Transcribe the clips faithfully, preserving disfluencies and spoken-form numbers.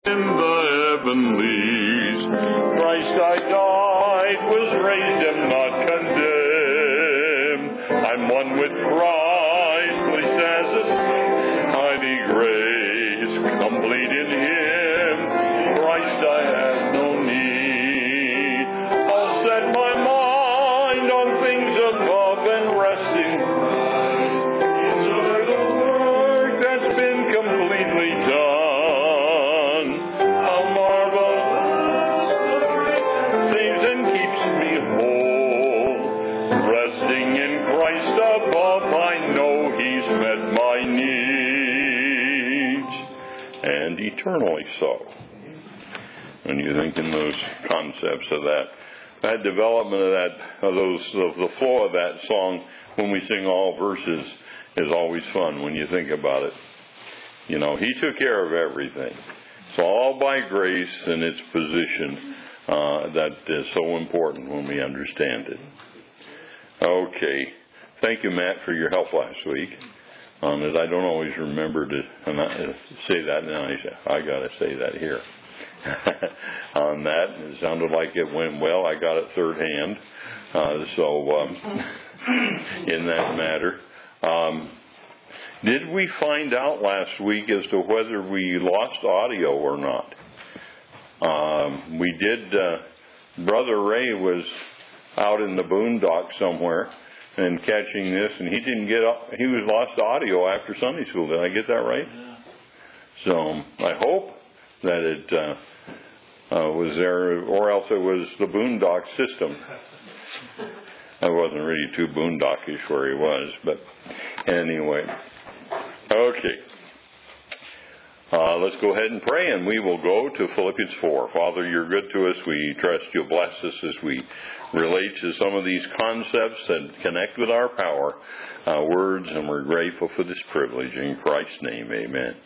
In the heavenlies, Christ I died, was raised, am not condemned. I'm one with Christ, pleased as a mighty grace, complete in Him. Christ I have no need. I'll set my mind on things above and resting inside the work that's been completely done. Eternally so. When you think in those concepts of that, that development of that, of those, of the flow of that song when we sing all verses is always fun when you think about it. You know, He took care of everything. It's all by grace and its position uh, that is so important when we understand it. Okay, thank you, Matt, for your help last week on it. I don't always remember to say that, and I say, I got to say that here. On that, it sounded like it went well. I got it third hand. Uh, so, um, in that matter, um, did we find out last week as to whether we lost audio or not? Um, we did. Uh, Brother Ray was out in the boondocks somewhere and catching this, and he didn't get up. He was lost audio after Sunday school. Did I get that right? Yeah. So I hope that it uh, uh, was there, or else it was the boondock system. I wasn't really too boondockish where he was, but anyway. Okay. Uh, let's go ahead and pray, and we will go to Philippians four. Father, You're good to us. We trust You'll bless us as we relate to some of these concepts and connect with our power uh, words, and we're grateful for this privilege. In Christ's name, amen.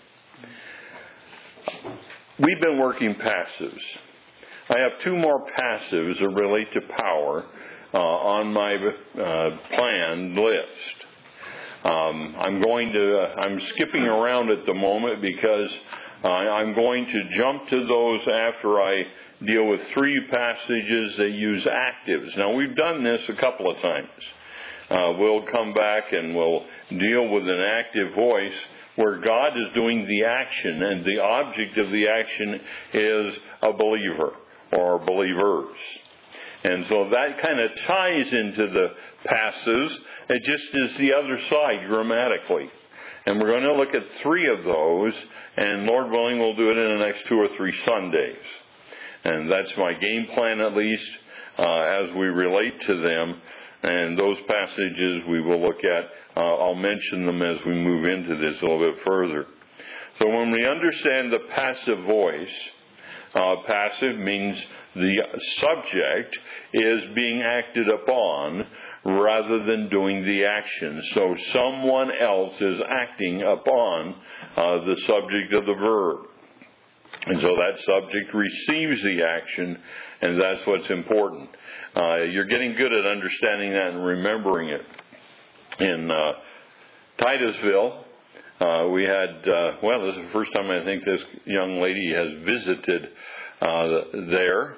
We've been working passives. I have two more passives that relate to power uh, on my uh, planned list. Um, I'm going to, uh, I'm skipping around at the moment because uh, I'm going to jump to those after I deal with three passages that use actives. Now, we've done this a couple of times. Uh, we'll come back and we'll deal with an active voice where God is doing the action, and the object of the action is a believer or believers. And so that kind of ties into the passives. It just is the other side grammatically. And we're going to look at three of those, and Lord willing, we'll do it in the next two or three Sundays. And that's my game plan, at least, uh, as we relate to them. And those passages we will look at, uh, I'll mention them as we move into this a little bit further. So when we understand the passive voice, uh, passive means the subject is being acted upon rather than doing the action. So someone else is acting upon uh, the subject of the verb. And so that subject receives the action, and that's what's important. Uh, you're getting good at understanding that and remembering it. In uh, Titusville, uh, we had, uh, well, this is the first time I think this young lady has visited uh, there.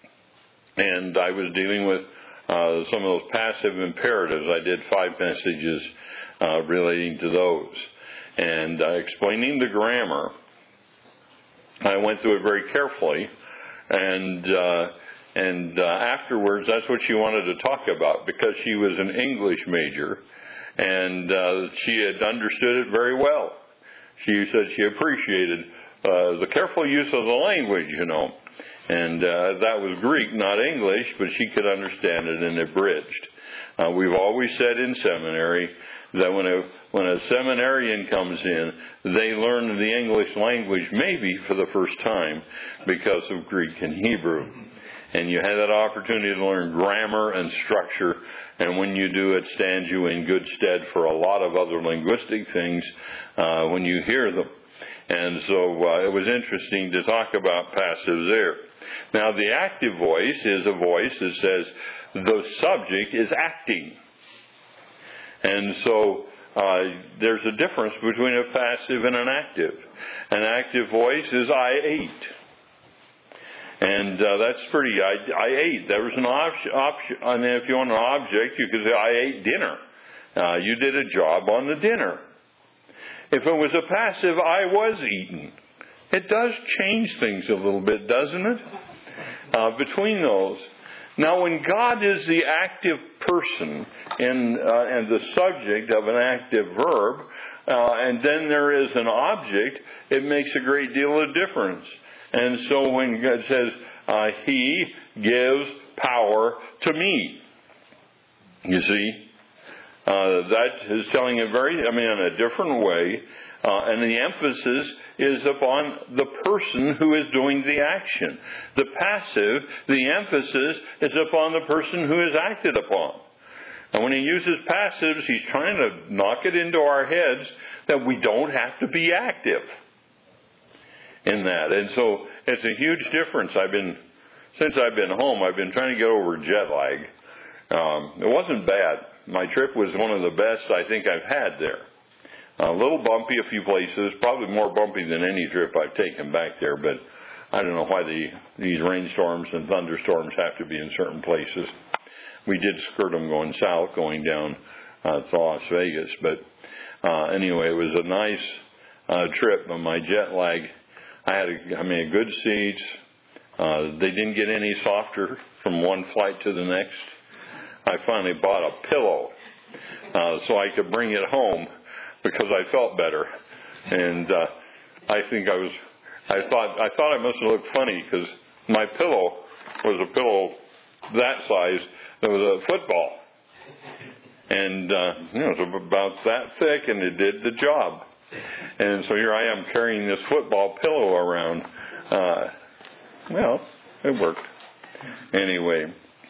And I was dealing with uh, some of those passive imperatives. I did five messages uh, relating to those. And uh, explaining the grammar, I went through it very carefully. And uh, and uh, afterwards, that's what she wanted to talk about, because she was an English major. And uh, she had understood it very well. She said she appreciated uh, the careful use of the language, you know. And uh, that was Greek, not English, but she could understand it in abridged. Uh, we've always said in seminary that when a when a seminarian comes in, they learn the English language maybe for the first time because of Greek and Hebrew. And you have that opportunity to learn grammar and structure, and when you do, it stands you in good stead for a lot of other linguistic things uh, when you hear them. And so uh, it was interesting to talk about passives there. Now, the active voice is a voice that says the subject is acting. And so uh, there's a difference between a passive and an active. An active voice is I ate. And uh, that's pretty, I, I ate. There was an option, option, I mean, if you want an object, you could say, I ate dinner. Uh, you did a job on the dinner. If it was a passive, I was eaten. It does change things a little bit, doesn't it? Uh, between those. Now, when God is the active person in, uh, and the subject of an active verb, uh, and then there is an object, it makes a great deal of difference. And so when God says, uh, He gives power to me, you see, uh, that is telling a very, I mean, in a different way. Uh, and the emphasis is upon the person who is doing the action. The passive, the emphasis is upon the person who is acted upon. And when he uses passives, he's trying to knock it into our heads that we don't have to be active in that. And so it's a huge difference. I've been, since I've been home, I've been trying to get over jet lag. Um, it wasn't bad. My trip was one of the best I think I've had there. A little bumpy a few places, probably more bumpy than any trip I've taken back there, but I don't know why the, these rainstorms and thunderstorms have to be in certain places. We did skirt them going south, going down uh, to Las Vegas, but uh, anyway, it was a nice uh, trip. But my jet lag, I had, a, I mean, good seats. Uh, they didn't get any softer from one flight to the next. I finally bought a pillow uh, so I could bring it home, because I felt better, and uh, I think I was. I thought I thought I must have looked funny because my pillow was a pillow that size. It was a football, and uh, you know, it was about that thick, and it did the job. And so here I am carrying this football pillow around. Uh, well, it worked anyway.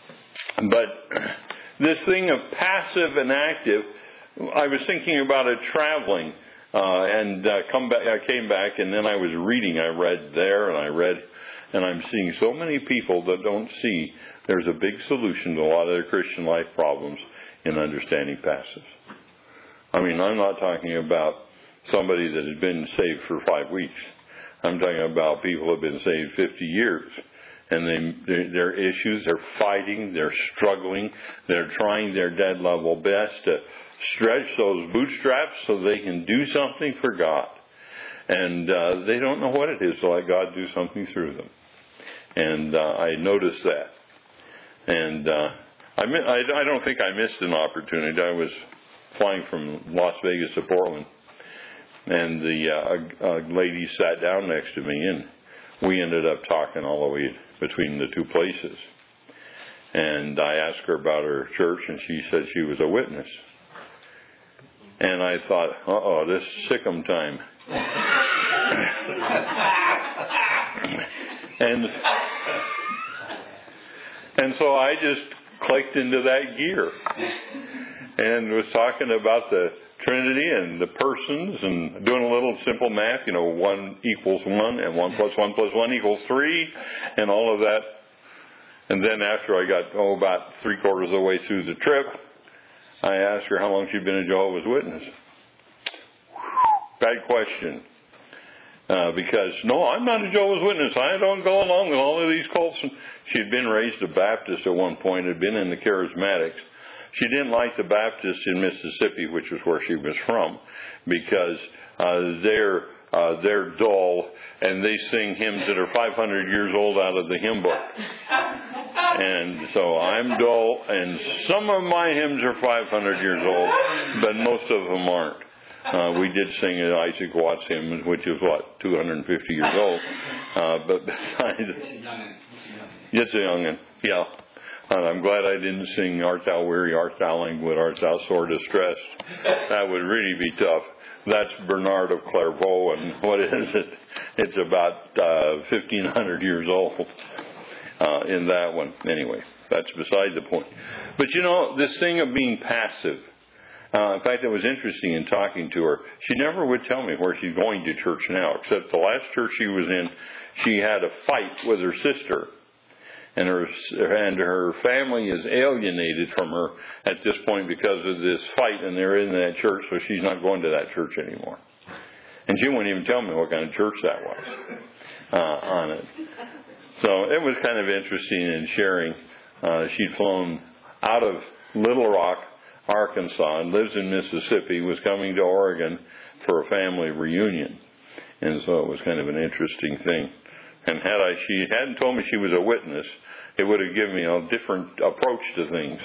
But this thing of passive and active. I was thinking about it traveling, uh, and uh, come back. I came back, and then I was reading. I read there, and I read, and I'm seeing so many people that don't see there's a big solution to a lot of their Christian life problems in understanding passives. I mean, I'm not talking about somebody that has been saved for five weeks. I'm talking about people who have been saved fifty years. And they, their issues, they're fighting, they're struggling, they're trying their dead level best to stretch those bootstraps so they can do something for God. And uh, they don't know what it is to let God do something through them. And uh, I noticed that. And uh, I, I, I don't think I missed an opportunity. I was flying from Las Vegas to Portland, and the uh, a, a lady sat down next to me, and we ended up talking all the way between the two places. And I asked her about her church, and she said she was a witness. And I thought, uh-oh, this is sick'em time. and and so I just clicked into that gear and was talking about the Trinity and the persons and doing a little simple math, you know, one equals one and one plus one plus one equals three and all of that. And then after I got, oh, about three quarters of the way through the trip, I asked her how long she'd been a Jehovah's Witness. Bad question. Uh, because, no, I'm not a Jehovah's Witness. I don't go along with all of these cults. She'd been raised a Baptist at one point, had been in the Charismatics. She didn't like the Baptists in Mississippi, which was where she was from, because uh, they're uh, they're dull and they sing hymns that are five hundred years old out of the hymn book. And so I'm dull, and some of my hymns are five hundred years old, but most of them aren't. Uh, we did sing an Isaac Watts hymn, which is, what, two hundred fifty years old. Uh, but besides... It's a young'un, yeah. And I'm glad I didn't sing Art Thou Weary, Art Thou Languid, Art Thou Sore Distressed. That would really be tough. That's Bernard of Clairvaux, and what is it? It's about uh, fifteen hundred years old uh, in that one. Anyway, that's beside the point. But you know, this thing of being passive, uh, in fact, it was interesting in talking to her. She never would tell me where she's going to church now, except the last church she was in, she had a fight with her sister. and her and her family is alienated from her at this point because of this fight, and they're in that church, so she's not going to that church anymore. And she wouldn't even tell me what kind of church that was uh, on it. So it was kind of interesting in sharing. Uh, she'd flown out of Little Rock, Arkansas, and lives in Mississippi, was coming to Oregon for a family reunion. And so it was kind of an interesting thing. And had I, she hadn't told me she was a witness, it would have given me a different approach to things.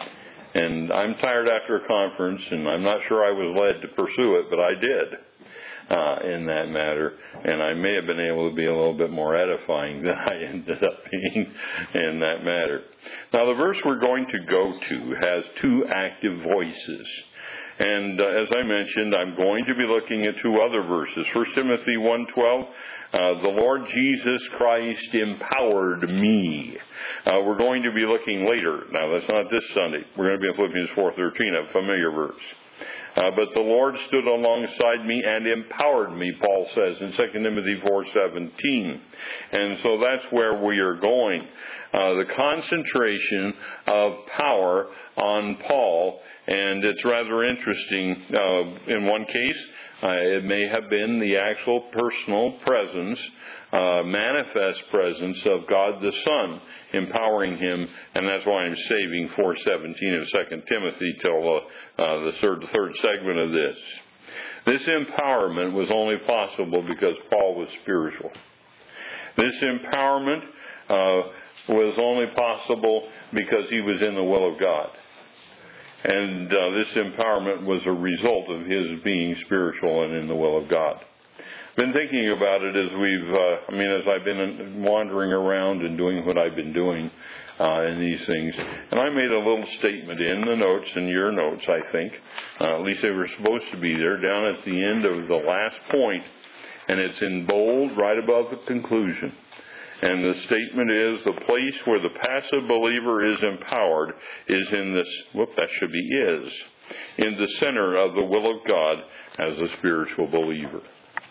And I'm tired after a conference, and I'm not sure I was led to pursue it, but I did. Uh, in that matter, and I may have been able to be a little bit more edifying than I ended up being in that matter. Now, the verse we're going to go to has two active voices. And uh, as I mentioned, I'm going to be looking at two other verses. First Timothy one twelve, uh, the Lord Jesus Christ empowered me. Uh, we're going to be looking later. Now, that's not this Sunday. We're going to be in Philippians four thirteen, a familiar verse. Uh, but the Lord stood alongside me and empowered me, Paul says in Second Timothy four seventeen. And so that's where we are going. Uh, the concentration of power on Paul, and it's rather interesting. Uh, in one case, uh, it may have been the actual personal presence, uh, manifest presence of God the Son empowering him, and that's why I'm saving four seventeen of Second Timothy till uh, uh, the third, third segment of this. This empowerment was only possible because Paul was spiritual. This empowerment uh, was only possible because he was in the will of God. And uh, this empowerment was a result of his being spiritual and in the will of God. Been thinking about it as we've, uh, I mean, as I've been wandering around and doing what I've been doing uh, in these things. And I made a little statement in the notes, in your notes, I think. Uh, at least they were supposed to be there, down at the end of the last point. And it's in bold, right above the conclusion. And the statement is, the place where the passive believer is empowered is in this, whoop, that should be is, in the center of the will of God as a spiritual believer.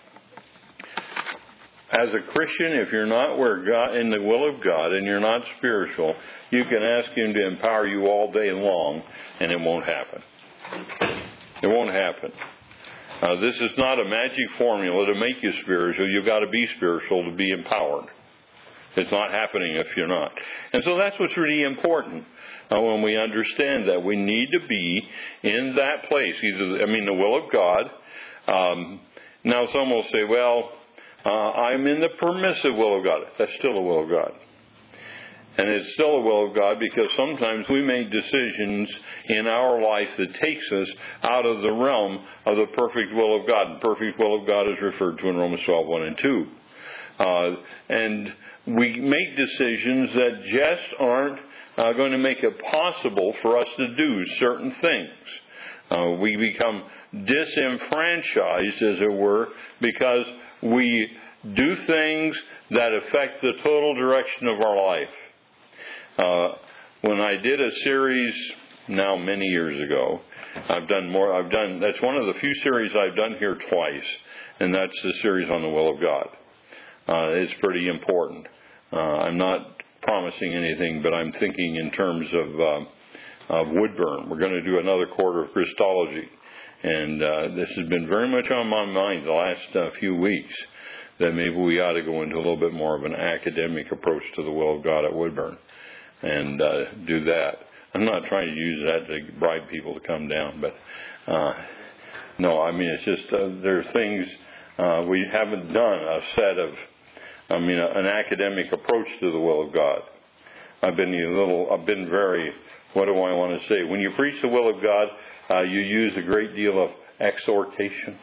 As a Christian, if you're not where God, in the will of God, and you're not spiritual, you can ask Him to empower you all day long, and it won't happen. It won't happen. Uh, this is not a magic formula to make you spiritual. You've got to be spiritual to be empowered. It's not happening if you're not. And so that's what's really important uh, when we understand that. We need to be in that place, either, I mean, the will of God. Um, now, some will say, well, uh, I'm in the permissive will of God. That's still the will of God. And it's still the will of God because sometimes we make decisions in our life that takes us out of the realm of the perfect will of God. The perfect will of God is referred to in Romans twelve, one and two. Uh, and we make decisions that just aren't uh, going to make it possible for us to do certain things. Uh, we become disenfranchised, as it were, because we do things that affect the total direction of our life. Uh, when I did a series now many years ago, I've done more. I've done that's one of the few series I've done here twice, and that's the series on the will of God. Uh, it's pretty important. Uh, I'm not promising anything, but I'm thinking in terms of, uh, of Woodburn. We're going to do another quarter of Christology. And uh, this has been very much on my mind the last uh, few weeks, that maybe we ought to go into a little bit more of an academic approach to the will of God at Woodburn and uh, do that. I'm not trying to use that to bribe people to come down, but uh, no, I mean, it's just uh, there are things uh, we haven't done a set of I mean, an academic approach to the will of God. I've been a little, I've been very, what do I want to say? When you preach the will of God, uh, you use a great deal of exhortation.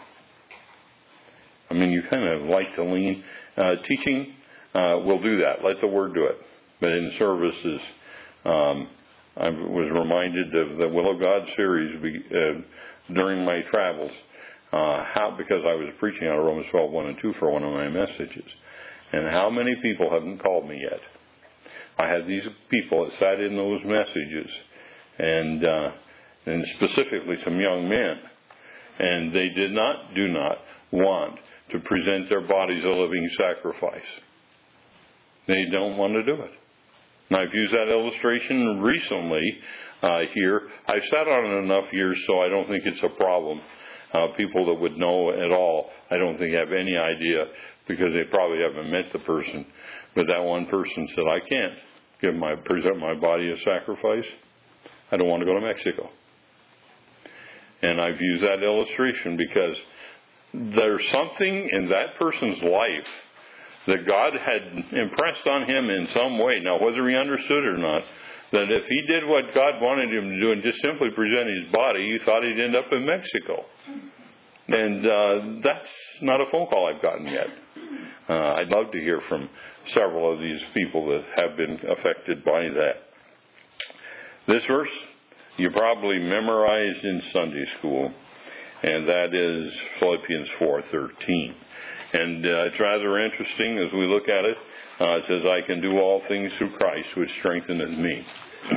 I mean, you kind of like to lean. Uh, teaching uh, will do that. Let the Word do it. But in services, um, I was reminded of the Will of God series uh, during my travels, uh, how because I was preaching out of Romans twelve, one and two for one of my messages. And how many people haven't called me yet? I had these people that sat in those messages, and uh, and specifically some young men, and they did not, do not want to present their bodies a living sacrifice. They don't want to do it. And I've used that illustration recently uh, here. I've sat on it enough years, so I don't think it's a problem. Uh, people that would know at all, I don't think have any idea, because they probably haven't met the person. But that one person said, I can't give my present my body as sacrifice. I don't want to go to Mexico. And I've used that illustration because there's something in that person's life that God had impressed on him in some way. Now, whether he understood it or not, that if he did what God wanted him to do and just simply present his body, he thought he'd end up in Mexico. And uh, that's not a phone call I've gotten yet. Uh, I'd love to hear from several of these people that have been affected by that. This verse you probably memorized in Sunday school, and that is Philippians four thirteen. And uh, it's rather interesting as we look at it. Uh, it says, I can do all things through Christ, which strengtheneth me.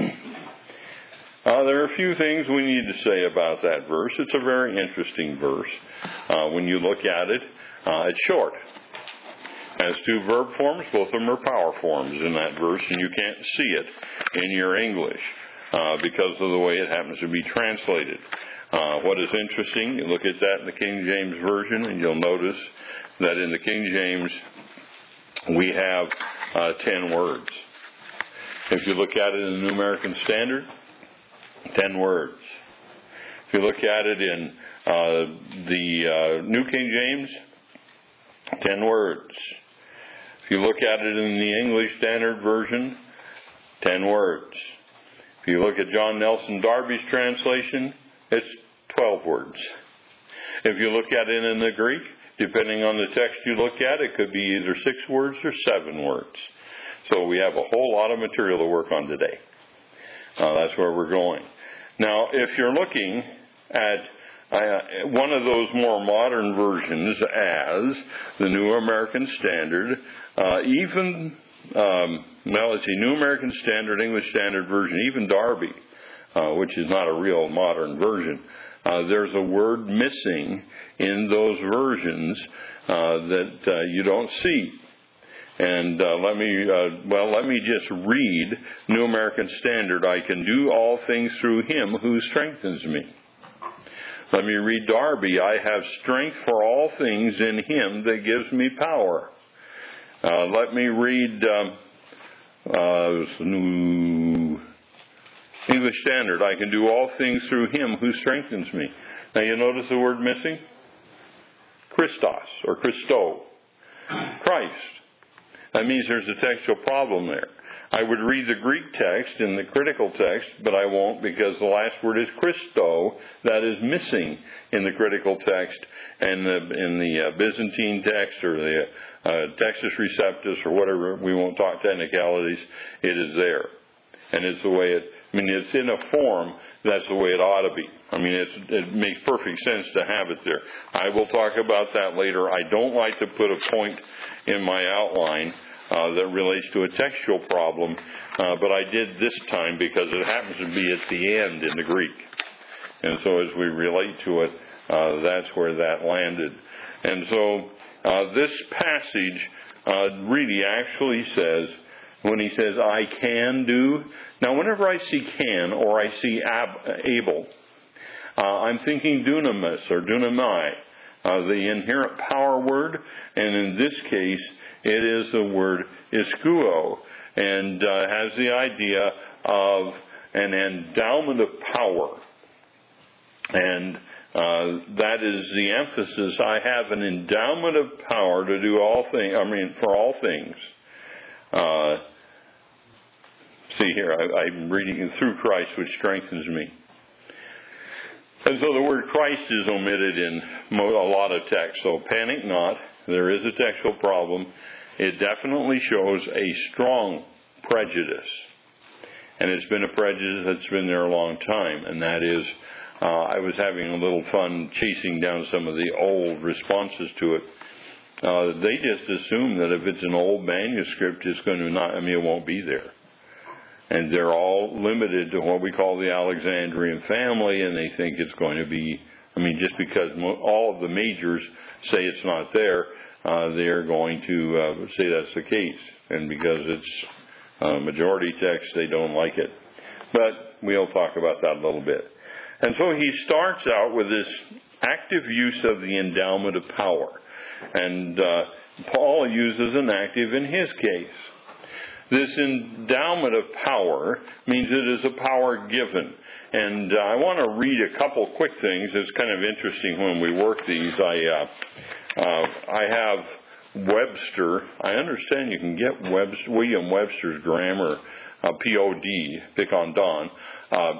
uh, there are a few things we need to say about that verse. It's a very interesting verse. Uh, when you look at it, uh, it's short. It has two verb forms. Both of them are power forms in that verse, and you can't see it in your English uh, because of the way it happens to be translated. Uh, what is interesting, you look at that in the King James Version, and you'll notice that in the King James we have uh, ten words. If you look at it in the New American Standard, ten words. If you look at it in uh, the uh, New King James, ten words. If you look at it in the English Standard Version, ten words. If you look at John Nelson Darby's translation, it's twelve words. If you look at it in the Greek, depending on the text you look at, it could be either six words or seven words. So we have a whole lot of material to work on today. Uh, that's where we're going. Now, if you're looking at uh, one of those more modern versions as the New American Standard, uh, even, um, well, it's a New American Standard, English Standard Version, even Darby, uh, which is not a real modern version, Uh, there's a word missing in those versions uh, that uh, you don't see. And uh, let me, uh, well, let me just read New American Standard. I can do all things through Him who strengthens me. Let me read Darby. I have strength for all things in Him that gives me power. Uh, let me read um, uh, New English Standard. I can do all things through Him who strengthens me. Now you notice the word missing? Christos or Christo. Christ. That means there's a textual problem there. I would read the Greek text in the critical text, but I won't because the last word is Christo. That is missing in the critical text, and the, in the uh, Byzantine text or the uh, Textus Receptus or whatever, we won't talk technicalities, it is there. And it's the way it, I mean, it's in a form, that's the way it ought to be. I mean, it's, it makes perfect sense to have it there. I will talk about that later. I don't like to put a point in my outline uh, that relates to a textual problem, uh, but I did this time because it happens to be at the end in the Greek. And so as we relate to it, uh, that's where that landed. And so uh, this passage uh, really actually says, when he says, I can do. Now, whenever I see can or I see ab, able, uh, I'm thinking dunamis or dunamai, uh, the inherent power word. And in this case, it is the word iskuo, and uh, has the idea of an endowment of power. And uh, that is the emphasis. I have an endowment of power to do all things, I mean, for all things. Uh, see here, I, I'm reading through Christ, which strengthens me. And so the word Christ is omitted in a lot of text. So panic not. There is a textual problem. It definitely shows a strong prejudice. And it's been a prejudice that's been there a long time. And that is, uh, I was having a little fun chasing down some of the old responses to it. Uh, they just assume that if it's an old manuscript, it's going to not, I mean, it won't be there. And they're all limited to what we call the Alexandrian family, and they think it's going to be, I mean, just because all of the majors say it's not there, uh, they're going to uh, say that's the case. And because it's Uh, majority text, they don't like it. But we'll talk about that a little bit. And so he starts out with this active use of the endowment of power. And uh, Paul uses an active in his case. This endowment of power means it is a power given. And uh, I want to read a couple quick things. It's kind of interesting when we work these. I uh, uh, I have Webster. I understand you can get Webster, William Webster's grammar, uh, P O D, pick on Don. Uh,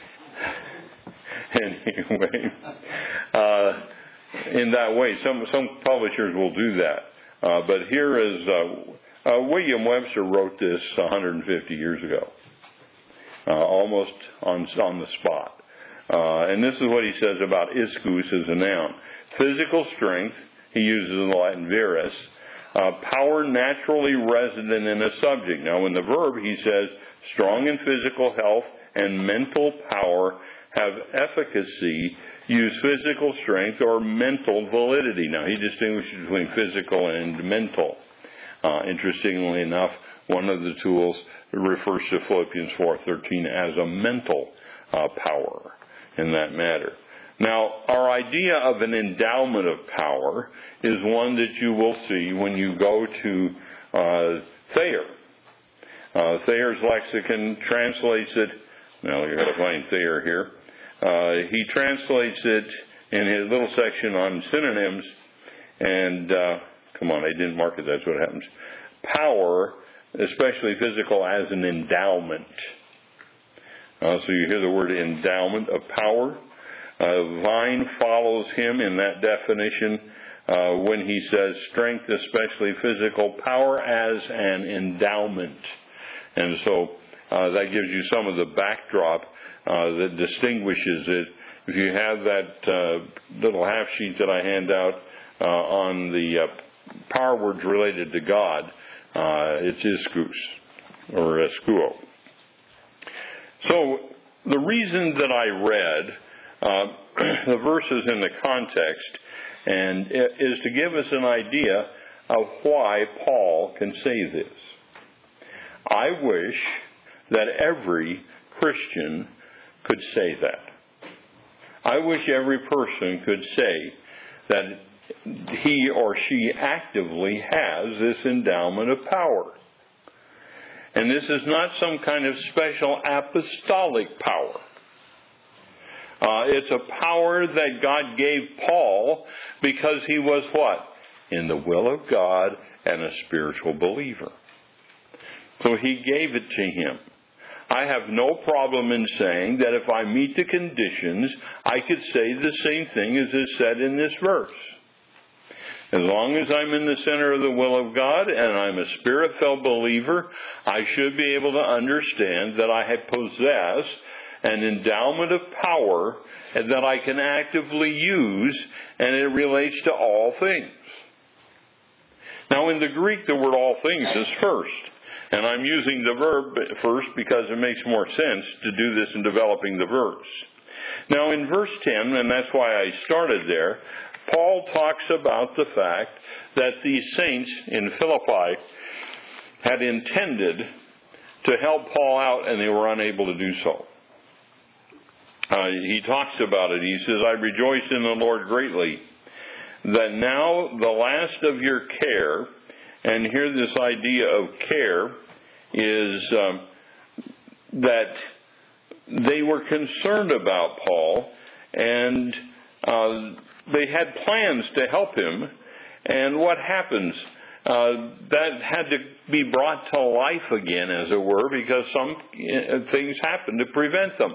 anyway, uh, in that way, some some publishers will do that. Uh, but here is uh, uh, William Webster wrote this one hundred fifty years ago, uh, almost on on the spot. Uh, and this is what he says about iscus as a noun: physical strength. He uses the Latin viris. Uh, power naturally resident in a subject. Now, in the verb, he says strong in physical health and mental power, have efficacy, use physical strength or mental validity. Now, he distinguishes between physical and mental. Uh, interestingly enough, one of the tools refers to Philippians four thirteen as a mental uh, power in that matter. Now, our idea of an endowment of power is one that you will see when you go to uh, Thayer. Uh, Thayer's lexicon translates it. Now, you've got to find Thayer here. Uh, he translates it in his little section on synonyms. And, uh, come on, I didn't mark it. That's what happens. Power, especially physical, as an endowment. Uh, so you hear the word endowment of power. Uh, Vine follows him in that definition uh, when he says strength, especially physical, power as an endowment. And so uh, that gives you some of the backdrop uh, that distinguishes it. If you have that uh, little half sheet that I hand out uh, on the uh, power words related to God, uh, it's iskus or eskuo. So the reason that I read Uh, the verses in the context and is to give us an idea of why Paul can say this. I wish that every Christian could say that. I wish every person could say that he or she actively has this endowment of power. And this is not some kind of special apostolic power. Uh, it's a power that God gave Paul because he was what? In the will of God and a spiritual believer. So he gave it to him. I have no problem in saying that if I meet the conditions, I could say the same thing as is said in this verse. As long as I'm in the center of the will of God and I'm a spirit-filled believer, I should be able to understand that I possess an endowment of power that I can actively use, and it relates to all things. Now, in the Greek, the word all things is first. And I'm using the verb first because it makes more sense to do this in developing the verse. Now, in verse ten, and that's why I started there, Paul talks about the fact that these saints in Philippi had intended to help Paul out, and they were unable to do so. Uh, he talks about it. He says, I rejoice in the Lord greatly that now the last of your care, and here this idea of care is um, that they were concerned about Paul, and uh, they had plans to help him. And what happens? Uh, that had to be brought to life again, as it were, because some things happened to prevent them.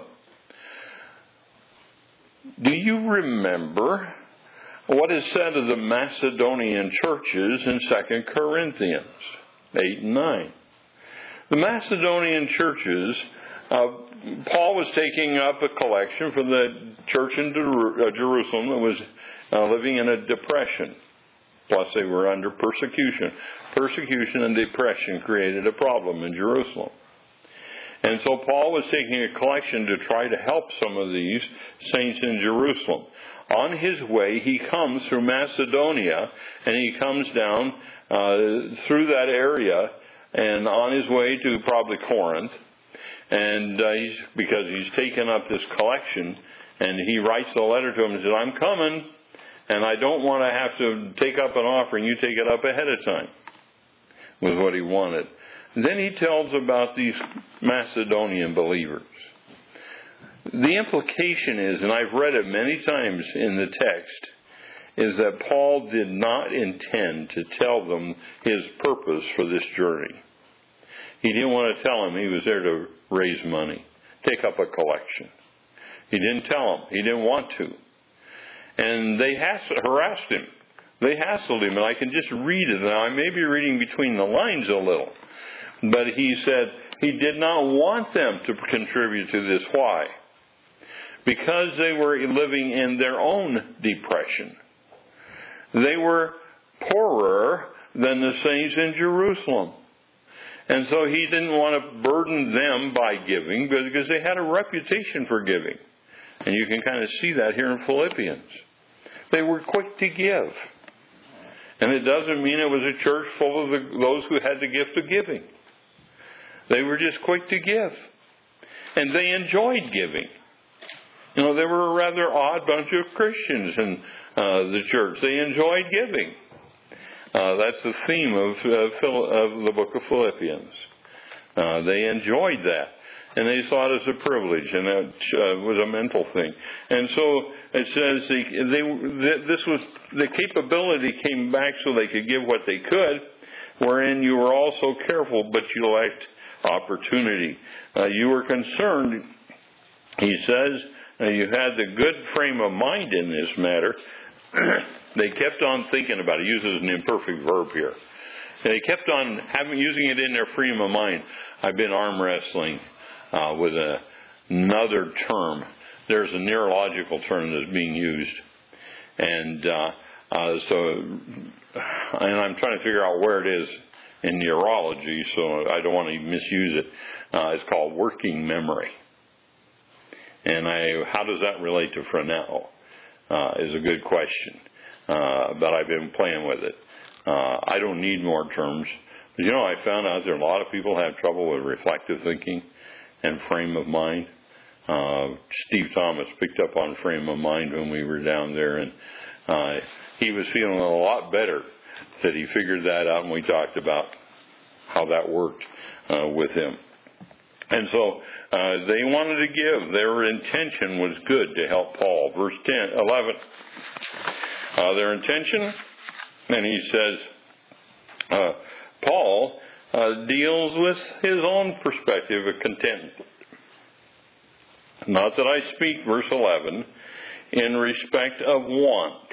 Do you remember what is said of the Macedonian churches in Second Corinthians eight and nine? The Macedonian churches, uh, Paul was taking up a collection for the church in Jerusalem that was uh, living in a depression. Plus they were under persecution. Persecution and depression created a problem in Jerusalem. And so Paul was taking a collection to try to help some of these saints in Jerusalem. On his way, he comes through Macedonia, and he comes down uh, through that area and on his way to probably Corinth, and uh, he's, because he's taken up this collection, and he writes a letter to him and says, I'm coming, and I don't want to have to take up an offering. You take it up ahead of time, was what he wanted. Then he tells about these Macedonian believers. The implication is, and I've read it many times in the text, is that Paul did not intend to tell them his purpose for this journey. He didn't want to tell them he was there to raise money, take up a collection. He didn't tell them. He didn't want to. And they harassed him. They hassled him, and I can just read it. Now, I may be reading between the lines a little, but he said he did not want them to contribute to this. Why? Because they were living in their own depression. They were poorer than the saints in Jerusalem. And so he didn't want to burden them by giving, because they had a reputation for giving. And you can kind of see that here in Philippians. They were quick to give. And it doesn't mean it was a church full of the, those who had the gift of giving. They were just quick to give. And they enjoyed giving. You know, they were a rather odd bunch of Christians in uh, the church. They enjoyed giving. Uh, that's the theme of, uh, Phil, of the book of Philippians. Uh, they enjoyed that. And they saw it as a privilege, and that uh, was a mental thing. And so it says they, they, this was the capability came back so they could give what they could, wherein you were also careful, but you lacked opportunity. Uh, you were concerned, he says, uh, you had the good frame of mind in this matter. They kept on thinking about it. He uses an imperfect verb here. They kept on having using it in their frame of mind. I've been arm wrestling uh, with a, another term. There's a neurological term that's being used, and uh, uh, so, and I'm trying to figure out where it is in neurology, so I don't want to misuse it. Uh, it's called working memory, and I how does that relate to Fresnel? Uh, is a good question, uh, but I've been playing with it. Uh, I don't need more terms. But, you know, I found out there are a lot of people have trouble with reflective thinking and frame of mind. Uh, Steve Thomas picked up on frame of mind when we were down there, and uh, he was feeling a lot better that he figured that out, and we talked about how that worked uh, with him. And so uh, they wanted to give. Their intention was good to help Paul. Verse ten, eleven. Uh, their intention, and he says, uh, Paul uh, deals with his own perspective of contentment. Not that I speak, verse eleven, in respect of want.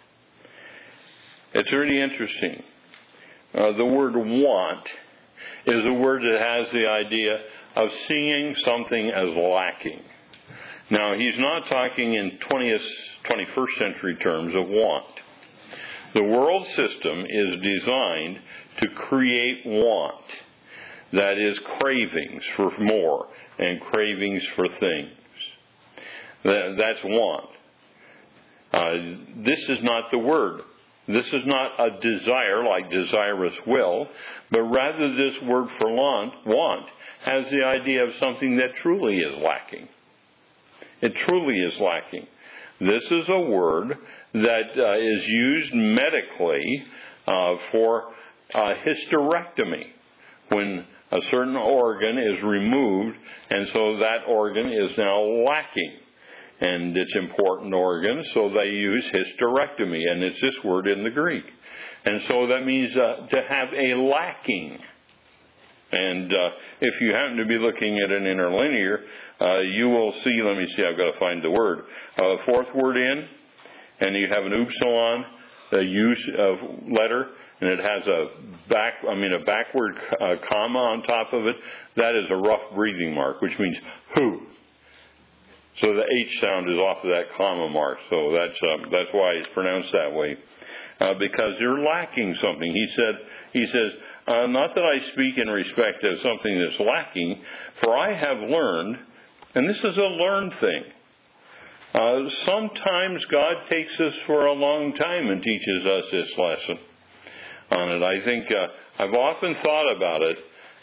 It's really interesting. Uh, the word want is a word that has the idea of seeing something as lacking. Now, he's not talking in twentieth, twenty-first century terms of want. The world system is designed to create want. That is, cravings for more and cravings for things. That, that's want. Uh, this is not the word. This is not a desire like desirous will, but rather this word for want, want has the idea of something that truly is lacking. It truly is lacking. This is a word that uh, is used medically uh, for uh, hysterectomy, when a certain organ is removed, and so that organ is now lacking. And it's an important organ, so they use hysterectomy, and it's this word in the Greek. And so that means uh, to have a lacking. And uh, if you happen to be looking at an interlinear, uh, you will see, let me see, I've got to find the word, uh, fourth word in, and you have an upsilon, the use of letter, and it has a back, I mean a backward uh, comma on top of it. That is a rough breathing mark, which means who. So the H sound is off of that comma mark, so that's um, that's why it's pronounced that way, uh, because you're lacking something. He said, he says, uh, not that I speak in respect of something that's lacking, for I have learned, and this is a learned thing. Uh, sometimes God takes us for a long time and teaches us this lesson on it. I think uh, I've often thought about it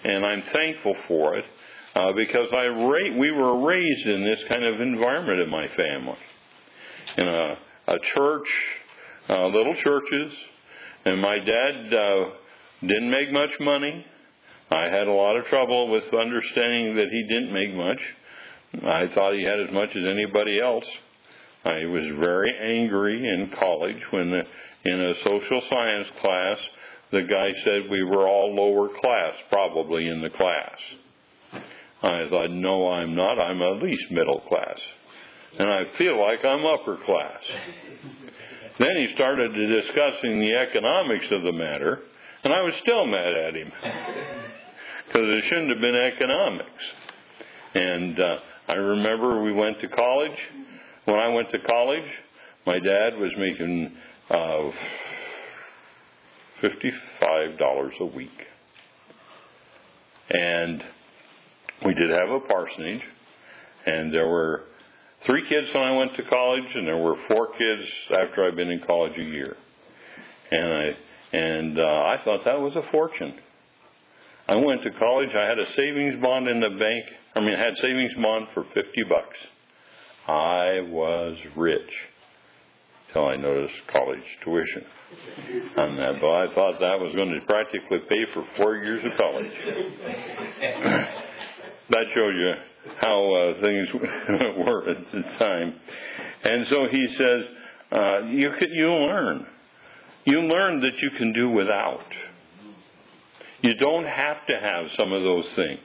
and I'm thankful for it uh, because I ra- we were raised in this kind of environment in my family. In a, a church, uh, little churches, and my dad uh, didn't make much money. I had a lot of trouble with understanding that he didn't make much. I thought he had as much as anybody else. I was very angry in college when the, in a social science class, the guy said we were all lower class, probably in the class. I thought, no, I'm not. I'm at least middle class. And I feel like I'm upper class. Then he started discussing the economics of the matter, and I was still mad at him. Because it shouldn't have been economics. And uh, I remember we went to college. When I went to college, my dad was making uh, fifty-five dollars a week. And we did have a parsonage, and there were three kids when I went to college, and there were four kids after I'd been in college a year. And I and uh, I thought that was a fortune. I went to college. I had a savings bond in the bank. I mean, I had savings bond for fifty bucks. I was rich till I noticed college tuition on that. But I thought that was going to practically pay for four years of college. That shows you how uh, things were at the time. And so he says, uh, you can, you learn. You learn that you can do without. You don't have to have some of those things.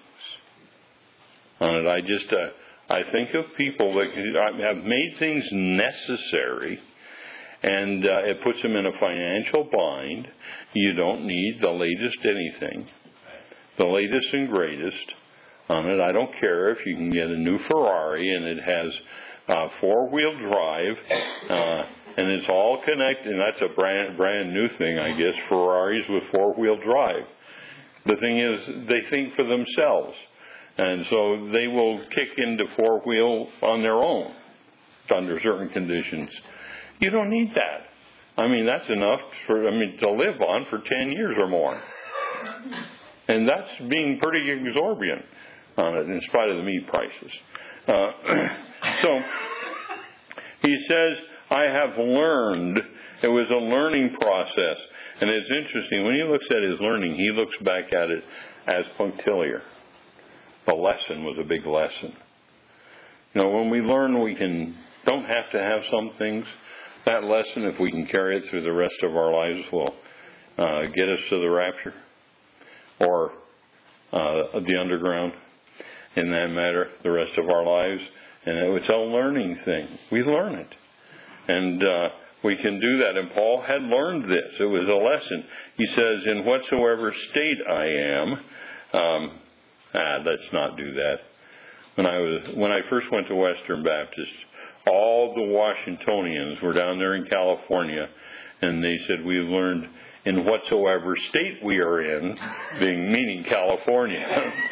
And I just, uh, I think of people that have made things necessary, and uh, it puts them in a financial bind. You don't need the latest anything, the latest and greatest on it. I don't care if you can get a new Ferrari and it has uh, four-wheel drive, uh, and it's all connected. And that's a brand brand new thing, I guess, Ferraris with four-wheel drive. The thing is, they think for themselves. And so they will kick into four-wheel on their own under certain conditions. You don't need that. I mean, that's enough for, I mean, to live on for ten years or more. And that's being pretty exorbitant on it in spite of the meat prices. Uh, so he says, I have learned. It was a learning process. And it's interesting, when he looks at his learning, he looks back at it as punctiliar. The lesson was a big lesson. You know, when we learn we can don't have to have some things, that lesson, if we can carry it through the rest of our lives, will uh, get us to the rapture or uh, the underground in that matter, the rest of our lives. And it's a learning thing. We learn it. And uh, we can do that. And Paul had learned this. It was a lesson. He says, in whatsoever state I am, um, ah, let's not do that. When I was when I first went to Western Baptist, all the Washingtonians were down there in California, and they said, we learned in whatsoever state we are in, being meaning California.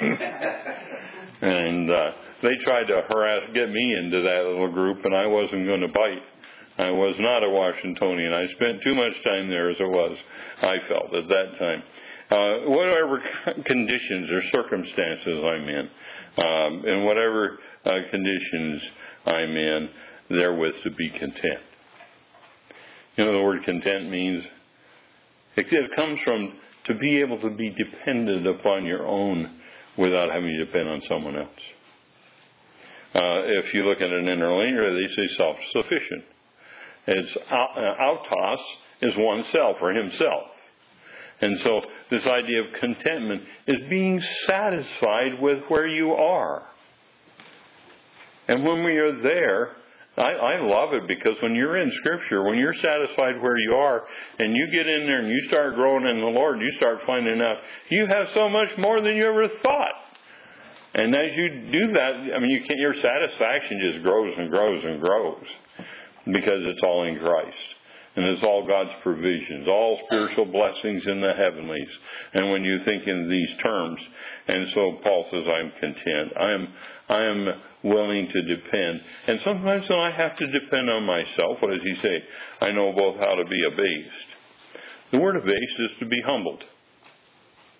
And uh, they tried to harass, get me into that little group, and I wasn't going to bite. I was not a Washingtonian. I spent too much time there as it was, I felt, at that time. Uh, whatever conditions or circumstances I'm in, um, in whatever uh, conditions I'm in, therewith to be content. You know, the word content means, it, it comes from to be able to be dependent upon your own without having to depend on someone else. Uh, if you look at an interlinear, they say self-sufficient. It's autos is oneself or himself. And so this idea of contentment is being satisfied with where you are. And when we are there, I, I love it, because when you're in Scripture, when you're satisfied where you are, and you get in there and you start growing in the Lord, you start finding out you have so much more than you ever thought. And as you do that, I mean, you can't, your satisfaction just grows and grows and grows, because it's all in Christ. And it's all God's provisions, all spiritual blessings in the heavenlies. And when you think in these terms, and so Paul says, I'm content. I am, I am willing to depend. And sometimes when I have to depend on myself, what does he say? I know both how to be abased. The word abased is to be humbled.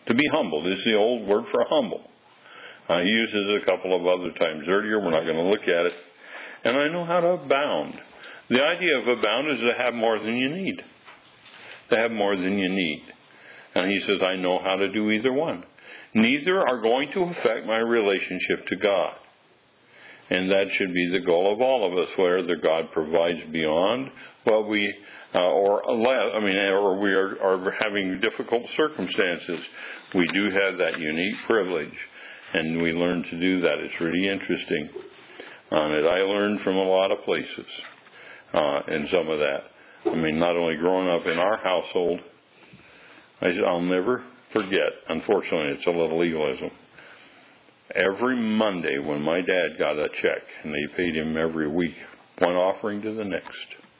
To be humbled is the old word for humble. Uh, he uses it a couple of other times earlier. We're not going to look at it. And I know how to abound. The idea of abound is to have more than you need. To have more than you need. And he says, I know how to do either one. Neither are going to affect my relationship to God. And that should be the goal of all of us, whether God provides beyond what we, uh, or less, I mean, or we are, are having difficult circumstances. We do have that unique privilege, and we learn to do that. It's really interesting. On it, I learned from a lot of places, uh, in some of that. I mean, not only growing up in our household, I, I'll never forget. Unfortunately, it's a little legalism. Every Monday when my dad got a check, and they paid him every week, one offering to the next,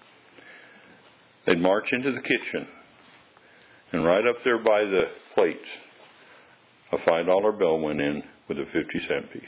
they'd march into the kitchen, and right up there by the plates, a five dollar bill went in with a fifty cent piece.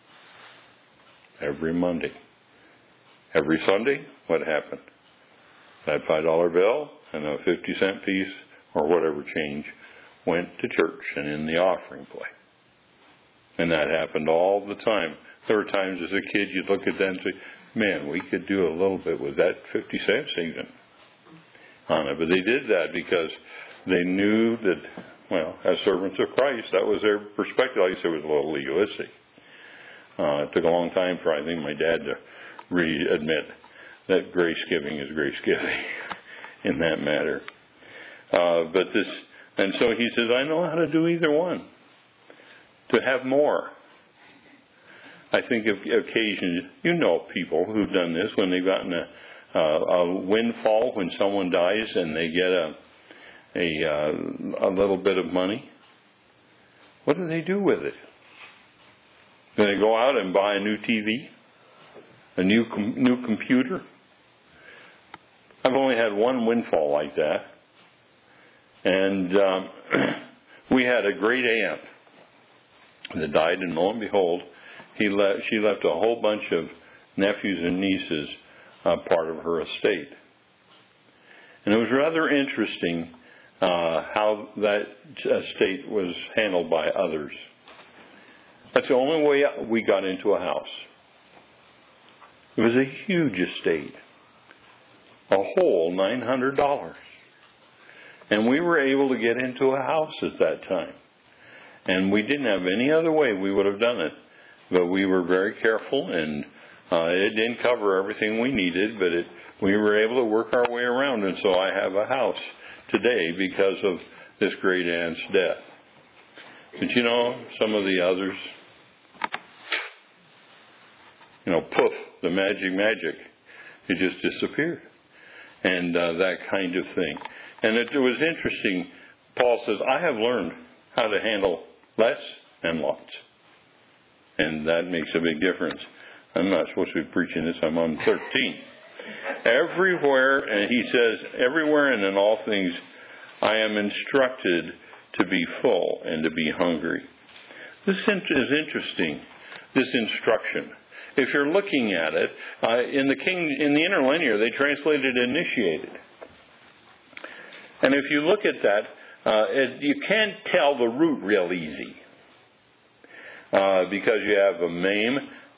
Every Monday. Every Sunday, what happened? That five dollar bill and a fifty cent piece, or whatever change, went to church and in the offering plate. And that happened all the time. There were times as a kid you'd look at that and say, man, we could do a little bit with that fifty cents even on it. But they did that because they knew that, well, as servants of Christ, that was their perspective. Like I said, it was a little legalistic. Uh, it took a long time for, I think, my dad to re-admit that grace giving is grace giving in that matter. Uh, but this, and so he says, I know how to do either one. To have more. I think of occasions, you know people who've done this when they've gotten a, uh, a windfall when someone dies and they get a a, uh, a little bit of money. What do they do with it? Do they go out and buy a new T V? A new com- new computer? I've only had one windfall like that. And um, we had a great aunt that died, and lo and behold, he left, she left a whole bunch of nephews and nieces uh, part of her estate. And it was rather interesting uh, how that estate was handled by others. That's the only way we got into a house. It was a huge estate, a whole nine hundred dollars. And we were able to get into a house at that time. And we didn't have any other way we would have done it. But we were very careful, and uh, it didn't cover everything we needed, but it, we were able to work our way around. And so I have a house today because of this great aunt's death. But you know, some of the others, you know, poof, the magic magic, it just disappeared. And uh, that kind of thing. And it, it was interesting. Paul says, I have learned how to handle less and lots. And that makes a big difference. I'm not supposed to be preaching this. I'm on thirteen. Everywhere, and he says, everywhere and in all things, I am instructed to be full and to be hungry. This is interesting, this instruction. If you're looking at it, uh, in the King, in the interlinear, they translated initiated. And if you look at that, uh, it, you can't tell the root real easy. Uh, because you have a meme,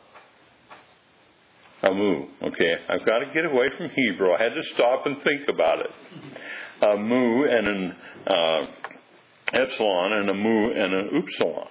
a mu. Okay, I've got to get away from Hebrew. I had to stop and think about it. A mu and an uh, epsilon, and a mu and an upsilon.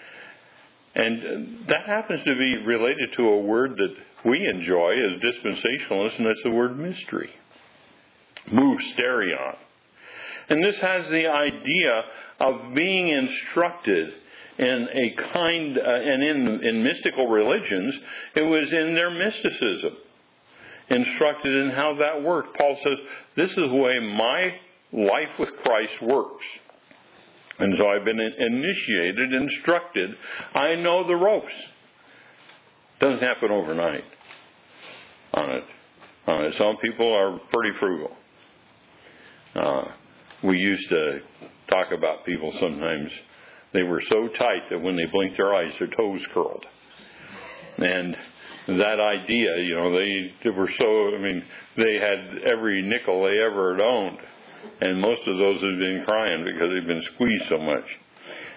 And that happens to be related to a word that we enjoy as dispensationalists, and that's the word mystery. Mysterion. And this has the idea of being instructed in a kind, uh, and in, in mystical religions, it was in their mysticism. Instructed in how that worked. Paul says, this is the way my life with Christ works. And so I've been initiated, instructed. I know the ropes. Doesn't happen overnight on it. On it. Some people are pretty frugal. Uh, we used to talk about people sometimes. They were so tight that when they blinked their eyes, their toes curled. And that idea, you know, they, they were so, I mean, they had every nickel they ever had owned. And most of those had been crying because they'd been squeezed so much.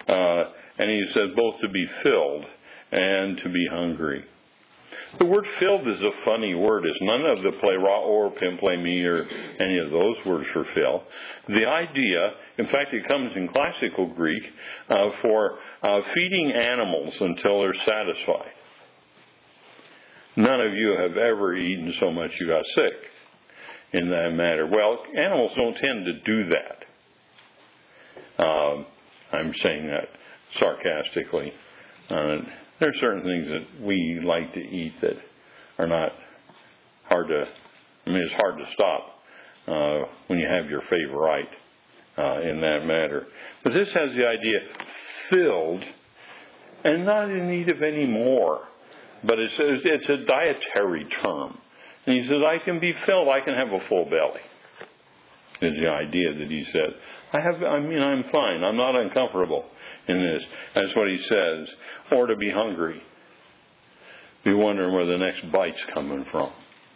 Uh, and he says both to be filled and to be hungry. The word filled is a funny word. It's none of the plerao or pimplemi or any of those words for fill. The idea, in fact, it comes in classical Greek uh, for uh, feeding animals until they're satisfied. None of you have ever eaten so much you got sick in that matter. Well, animals don't tend to do that. Um, I'm saying that sarcastically. Uh, there are certain things that we like to eat that are not hard to, I mean, it's hard to stop uh, when you have your favorite uh, in that matter. But this has the idea filled and not in need of any more. But it's, it's a dietary term. And he says, I can be filled, I can have a full belly. Is the idea that he said. I have, I mean, I'm fine. I'm not uncomfortable in this. That's what he says. Or to be hungry. Be wondering where the next bite's coming from.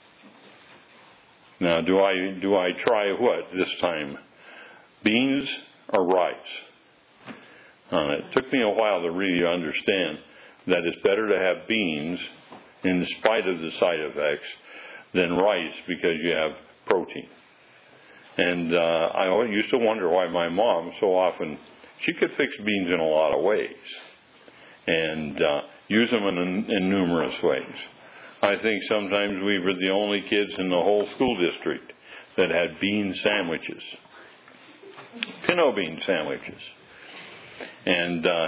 Now, do I, do I try what this time? Beans or rice? Uh, it took me a while to really understand that it's better to have beans in spite of the side effects than rice because you have protein. And uh, I always used to wonder why my mom so often, she could fix beans in a lot of ways and uh, use them in, in numerous ways. I think sometimes we were the only kids in the whole school district that had bean sandwiches, pinto bean sandwiches. And uh,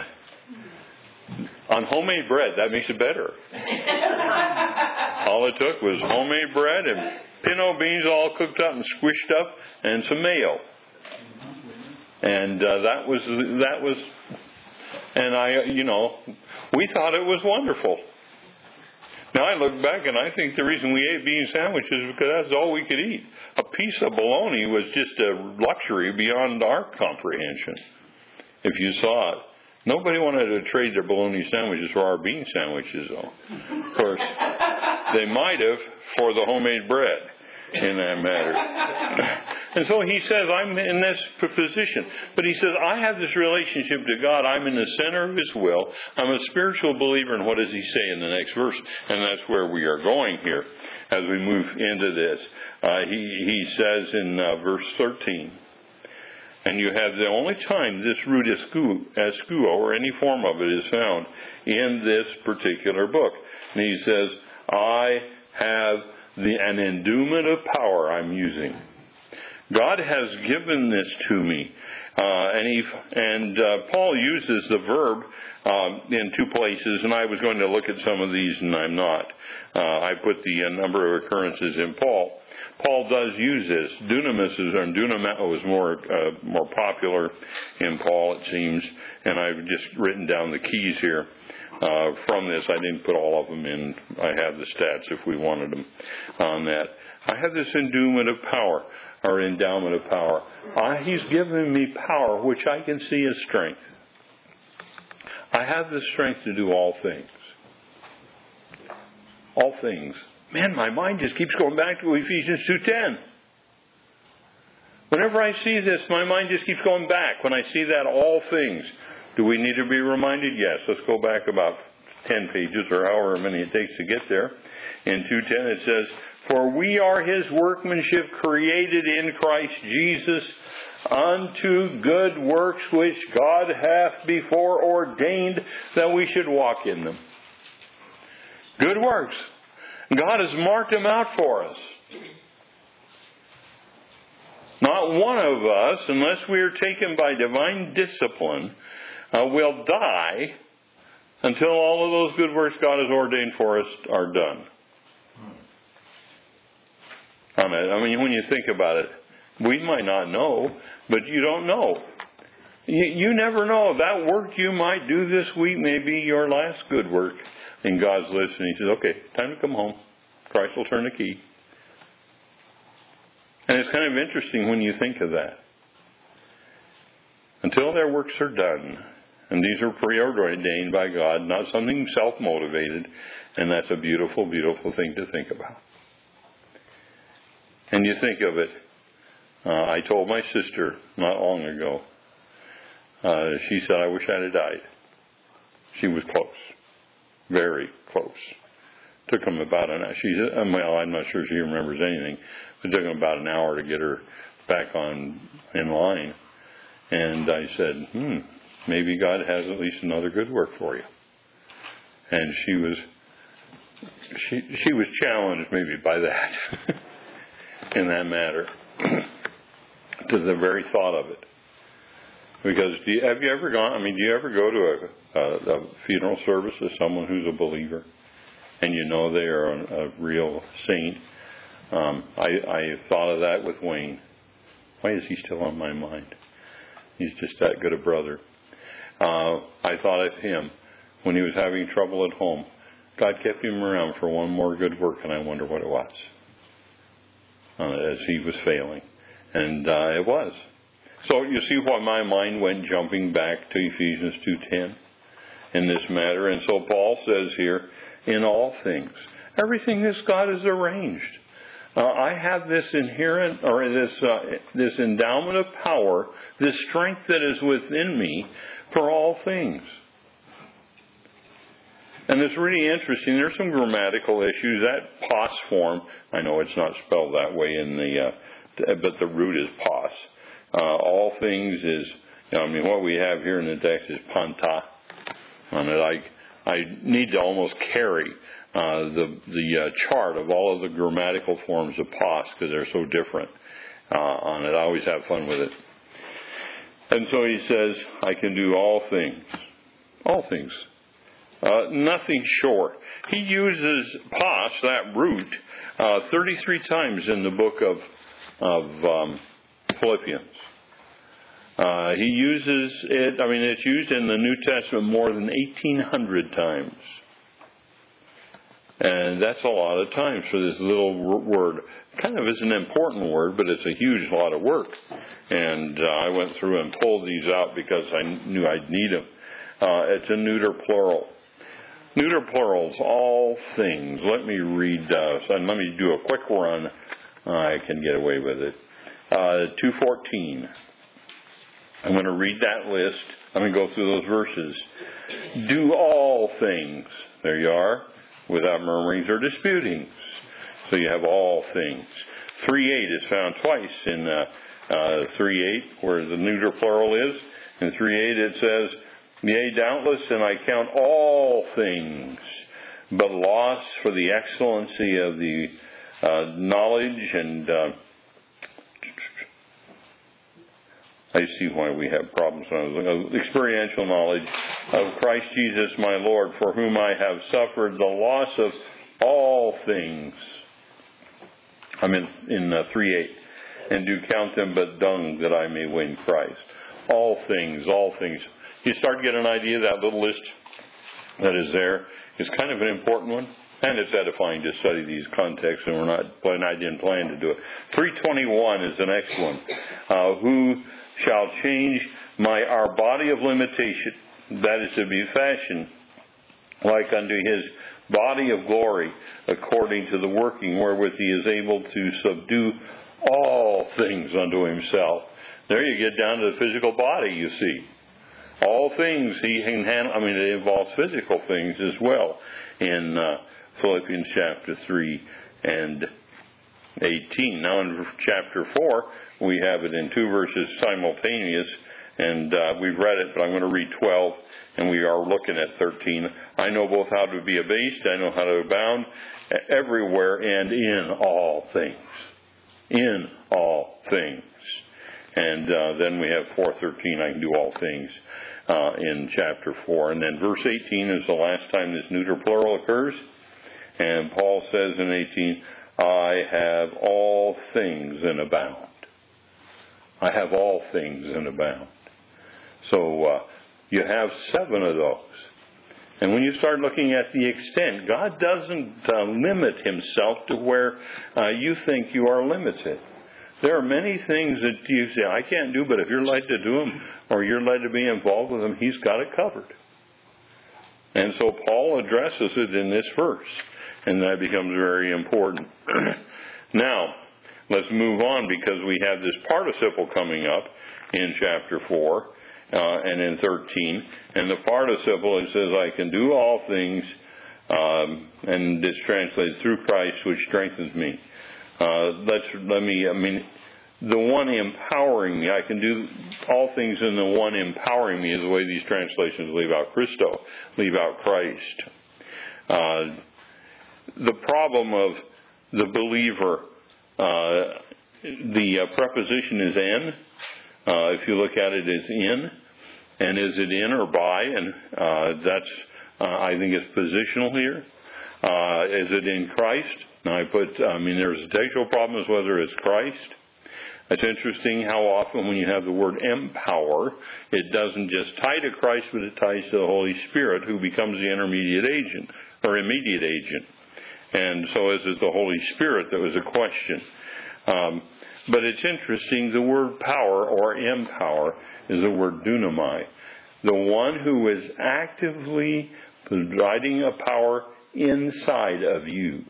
on homemade bread, that makes it better. All it took was homemade bread and pinto beans all cooked up and squished up and some mayo. And uh, that was, that was, and I, you know, we thought it was wonderful. Now I look back and I think the reason we ate bean sandwiches is because that's all we could eat. A piece of bologna was just a luxury beyond our comprehension. If you saw it. Nobody wanted to trade their bologna sandwiches for our bean sandwiches, though. Of course, they might have for the homemade bread in that matter. And so he says, I'm in this position. But he says, I have this relationship to God. I'm in the center of His will. I'm a spiritual believer. And what does he say in the next verse? And that's where we are going here as we move into this. Uh, he, he says in uh, verse thirteen, and you have the only time this root eskuo, or any form of it, is found in this particular book. And he says, I have the, an endowment of power I'm using. God has given this to me. Uh, and he, and uh, Paul uses the verb um, in two places, and I was going to look at some of these, and I'm not. Uh, I put the uh, number of occurrences in Paul. Paul does use this. Dunamis is, or dunamao is more uh, more popular in Paul, it seems, and I've just written down the keys here uh, from this. I didn't put all of them in. I have the stats if we wanted them on that. I have this endowment of power, or endowment of power. Uh, he's given me power, which I can see as strength. I have the strength to do all things. All things. Man, my mind just keeps going back to Ephesians two ten. Whenever I see this, my mind just keeps going back. When I see that, all things. Do we need to be reminded? Yes. Let's go back about ten pages, or however many it takes to get there. In two ten it says, for we are His workmanship, created in Christ Jesus unto good works which God hath before ordained that we should walk in them. Good works. God has marked them out for us. Not one of us, unless we are taken by divine discipline, uh, will die until all of those good works God has ordained for us are done. I mean, when you think about it, we might not know, but you don't know. You, you never know. That work you might do this week may be your last good work. And God's listening. He says, okay, time to come home. Christ will turn the key. And it's kind of interesting when you think of that. Until their works are done, and these are preordained by God, not something self-motivated, and that's a beautiful, beautiful thing to think about. And you think of it, uh, I told my sister not long ago, uh, she said, I wish I'd have died. She was close. Very close. Took him about an hour. She, well, I'm not sure she remembers anything. It took him about an hour to get her back on in line. And I said, hmm, maybe God has at least another good work for you. And she was, she she was challenged maybe by that, in that matter, to the very thought of it. Because do you, have you ever gone, I mean, do you ever go to a, a, a funeral service of someone who's a believer and you know they are a, a real saint? Um, I, I thought of that with Wayne. Why is he still on my mind? He's just that good a brother. Uh, I thought of him when he was having trouble at home. God kept him around for one more good work, and I wonder what it was uh, as he was failing. And uh, it was. So you see why my mind went jumping back to Ephesians two ten in this matter. And so Paul says here, in all things, everything this God has arranged. Uh, I have this inherent, or this uh, this endowment of power, this strength that is within me for all things. And it's really interesting. There's some grammatical issues. That pos form, I know it's not spelled that way in the, uh, but the root is pos. Uh, all things is, you know, I mean, what we have here in the text is panta. On it, I I need to almost carry uh, the the uh, chart of all of the grammatical forms of pos because they're so different uh, on it. I always have fun with it. And so he says, I can do all things, all things. Uh, nothing short. He uses pos, that root, uh, thirty-three times in the book of of um, Philippians. Uh, he uses it, I mean, it's used in the New Testament more than eighteen hundred times. And that's a lot of times for this little word. Kind of is an important word, but it's a huge lot of work. And uh, I went through and pulled these out because I knew I'd need them. Uh, it's a neuter plural. Neuter plurals, all things. Let me read, uh, so let me do a quick run. I can get away with it. Uh, two fourteen. I'm going to read that list. I'm going to go through those verses. Do all things. There you are. Without murmurings or disputings. So you have all things. three eight is found twice in uh, uh, three eight, where the neuter plural is. In three eight it says, Yea, doubtless, and I count all things but loss for the excellency of the uh, knowledge and uh, I see why we have problems. Uh, experiential knowledge of Christ Jesus my Lord, for whom I have suffered the loss of all things. I'm in, in uh, three eight. And do count them but dung that I may win Christ. All things, all things. You start to get an idea of that little list that is there. It's kind of an important one. And it's edifying to study these contexts, and we're not, and I didn't plan to do it. three twenty-one is the next one. Uh, who shall change my our body of limitation, that is to be fashioned like unto his body of glory, according to the working wherewith he is able to subdue all things unto himself. There you get down to the physical body, you see. All things he can handle. I mean, it involves physical things as well in uh, Philippians chapter three and eighteen. Now in chapter four, we have it in two verses simultaneous, and uh, we've read it, but I'm going to read twelve, and we are looking at thirteen. I know both how to be abased, I know how to abound, everywhere and in all things. In all things. And uh, then we have four thirteen, I can do all things, uh, in chapter four. And then verse eighteen is the last time this neuter plural occurs. And Paul says in eighteen, I have all things and abound. I have all things and abound. So uh, you have seven of those. And when you start looking at the extent, God doesn't uh, limit himself to where uh, you think you are limited. There are many things that you say, I can't do, but if you're led to do them or you're led to be involved with them, he's got it covered. And so Paul addresses it in this verse, and that becomes very important. Now, let's move on because we have this participle coming up in chapter four, uh, and in thirteen. And the participle, it says, I can do all things, um, and it's translated through Christ, which strengthens me. Uh, let's, let me, I mean, the one empowering me, I can do all things in the one empowering me is the way these translations leave out Christo, leave out Christ. Uh, the problem of the believer, uh, the uh, preposition is in. Uh, if you look at it as in, and is it in or by? And uh, that's, uh, I think it's positional here. Uh, is it in Christ? Now I put, I mean, there's a textual problem as whether it's Christ. It's interesting how often when you have the word empower, it doesn't just tie to Christ, but it ties to the Holy Spirit, who becomes the intermediate agent, or immediate agent. And so is it the Holy Spirit that was a question. Um, but it's interesting, the word power or empower is the word dunamai. The one who is actively providing a power inside of you.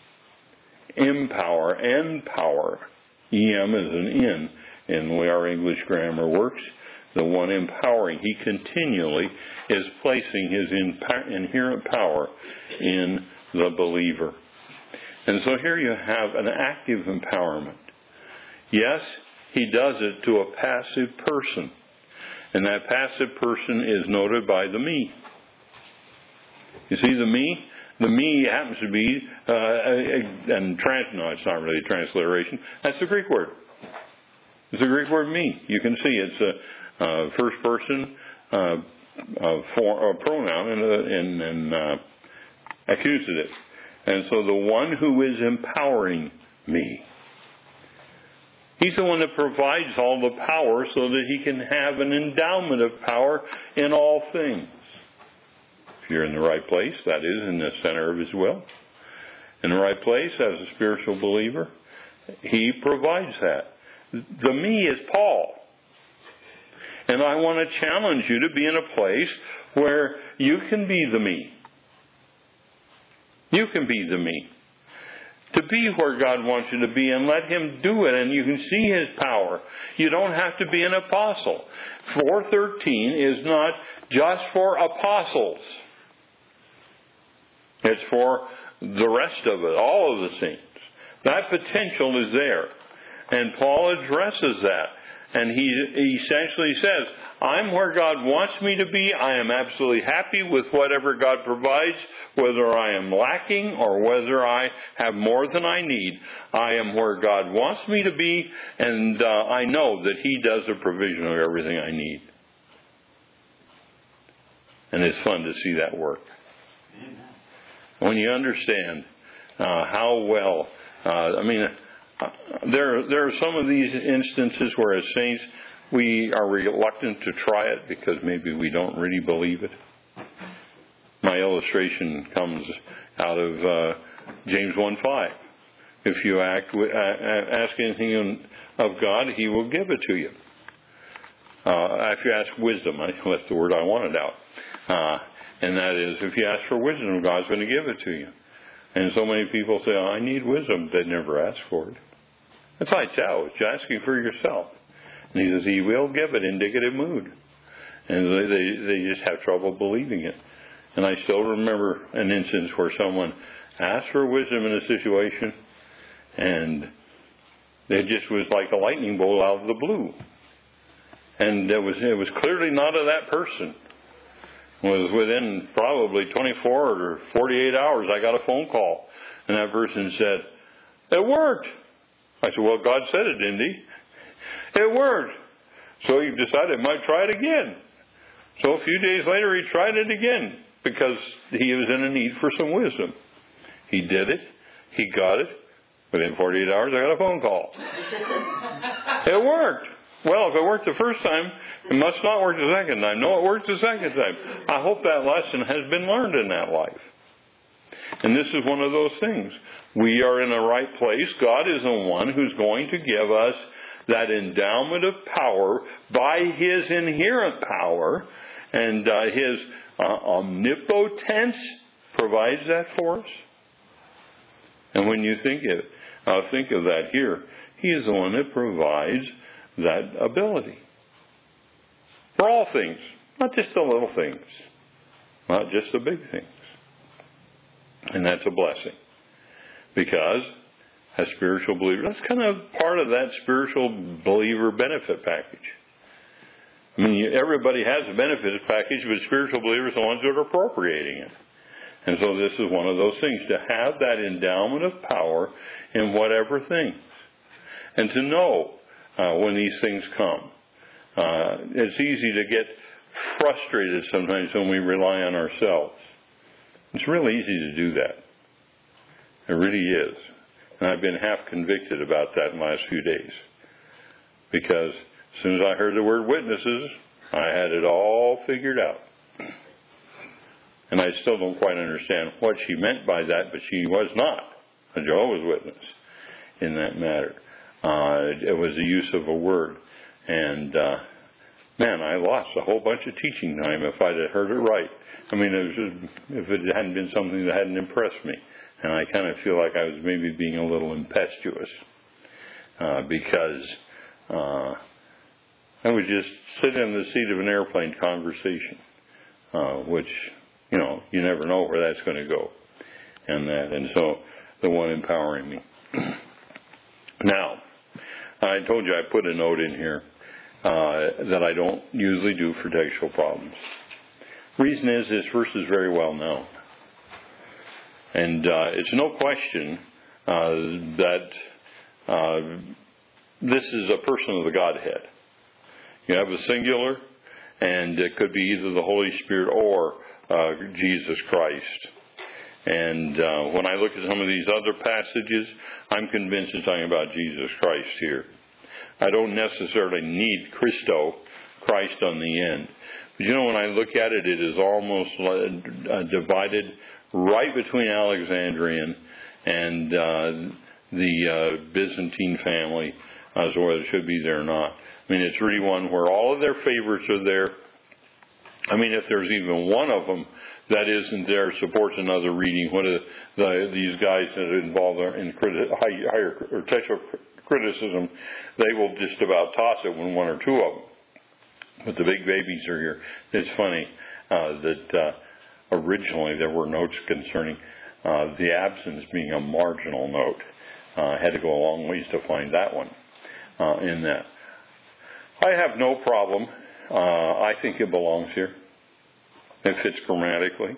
Empower and power. Em is an in, in the way our English grammar works. The one empowering. He continually is placing his inherent power in the believer. And so here you have an active empowerment. Yes, he does it to a passive person. And that passive person is noted by the me. You see the me? The me happens to be, uh, and trans, no, it's not really a transliteration. That's the Greek word. It's the Greek word me. You can see it's a uh, first person uh, uh, for, uh, pronoun and, uh, and, and uh, accusative. And so the one who is empowering me, he's the one that provides all the power so that he can have an endowment of power in all things. If you're in the right place, that is, in the center of his will, in the right place as a spiritual believer, he provides that. The me is Paul. And I want to challenge you to be in a place where you can be the me. You can be the me. To be where God wants you to be and let him do it, and you can see his power. You don't have to be an apostle. four thirteen is not just for apostles. It's for the rest of it, all of the saints. That potential is there. And Paul addresses that. And he essentially says, I'm where God wants me to be. I am absolutely happy with whatever God provides, whether I am lacking or whether I have more than I need. I am where God wants me to be, and uh, I know that he does the provision of everything I need. And it's fun to see that work. Amen. When you understand uh, how well, uh, I mean, uh, there there are some of these instances where as saints we are reluctant to try it because maybe we don't really believe it. My illustration comes out of uh, James one five. If you act, uh, ask anything of God, he will give it to you. Uh, if you ask wisdom, I left the word I wanted out. Uh, and that is, if you ask for wisdom, God's going to give it to you. And so many people say, oh, I need wisdom. They never ask for it. That's like that. You're asking for yourself. And he says, he will give it, indicative mood. And they, they, they just have trouble believing it. And I still remember an instance where someone asked for wisdom in a situation, and it just was like a lightning bolt out of the blue. And it was, it was clearly not of that person. It was within probably twenty-four or forty-eight hours, I got a phone call. And that person said, it worked. I said, well, God said it, didn't he? It worked. So he decided he might try it again. So a few days later, he tried it again because he was in a need for some wisdom. He did it. He got it. Within forty-eight hours, I got a phone call. It worked. Well, if it worked the first time, it must not work the second time. No, it worked the second time. I hope that lesson has been learned in that life. And this is one of those things. We are in the right place. God is the one who's going to give us that endowment of power by his inherent power, and uh, his uh, omnipotence provides that for us. And when you think of, uh, think of that here, he is the one that provides that ability. For all things, not just the little things, not just the big things. And that's a blessing. Because as spiritual believers, that's kind of part of that spiritual believer benefit package. I mean, everybody has a benefit package, but spiritual believers are the ones that are appropriating it. And so this is one of those things, to have that endowment of power in whatever things. And to know uh, when these things come. Uh, it's easy to get frustrated sometimes when we rely on ourselves. It's really easy to do that. It really is. And I've been half convicted about that in the last few days. Because as soon as I heard the word witnesses, I had it all figured out. And I still don't quite understand what she meant by that, but she was not a Jehovah's Witness in that matter. Uh, it was the use of a word. And, uh, man, I lost a whole bunch of teaching time if I'd have heard it right. I mean, it was just, if it hadn't been something that hadn't impressed me. And I kind of feel like I was maybe being a little impetuous. Uh, because uh, I would just sit in the seat of an airplane conversation. Uh, which, you know, you never know where that's going to go. And that, and so the one empowering me. Now, I told you I put a note in here uh, that I don't usually do for textual problems. Reason is, this verse is very well known. And uh, it's no question uh, that uh, this is a person of the Godhead. You have a singular, and it could be either the Holy Spirit or uh, Jesus Christ. And uh, when I look at some of these other passages, I'm convinced it's talking about Jesus Christ here. I don't necessarily need Christo, Christ on the end. But you know, when I look at it, it is almost uh, divided right between Alexandrian and uh, the uh, Byzantine family, as whether it should be there or not. I mean, it's really one where all of their favorites are there. I mean, if there's even one of them that isn't there, supports another reading. One of the, the, these guys that are involved in criti- high, higher or textual criticism, they will just about toss it when one or two of them. But the big babies are here. It's funny uh, that uh, originally there were notes concerning uh, the absence being a marginal note. Uh, I had to go a long ways to find that one uh, in that. I have no problem. Uh, I think it belongs here. It fits grammatically.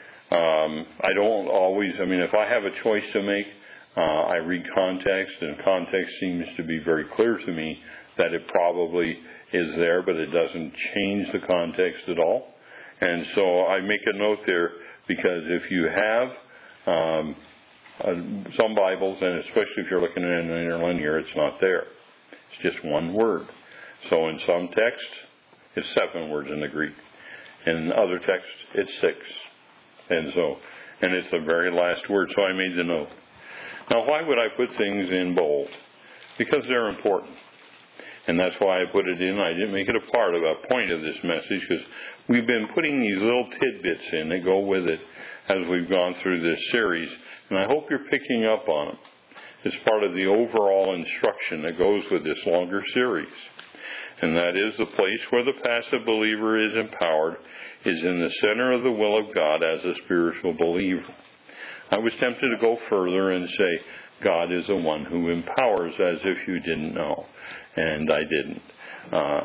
Um, I don't always, I mean, if I have a choice to make, uh, I read context, and context seems to be very clear to me that it probably is there, but it doesn't change the context at all. And so I make a note there because if you have um, uh, some Bibles, and especially if you're looking at an interlinear, it's not there. It's just one word. So in some texts, it's seven words in the Greek. In other texts, it's six. And so, and it's the very last word, so I made the note. Now, why would I put things in bold? Because they're important. And that's why I put it in. I didn't make it a part of a point of this message, because we've been putting these little tidbits in that go with it as we've gone through this series. And I hope you're picking up on them. It's part of the overall instruction that goes with this longer series. And that is the place where the passive believer is empowered is in the center of the will of God as a spiritual believer. I was tempted to go further and say God is the one who empowers, as if you didn't know. And I didn't. Uh,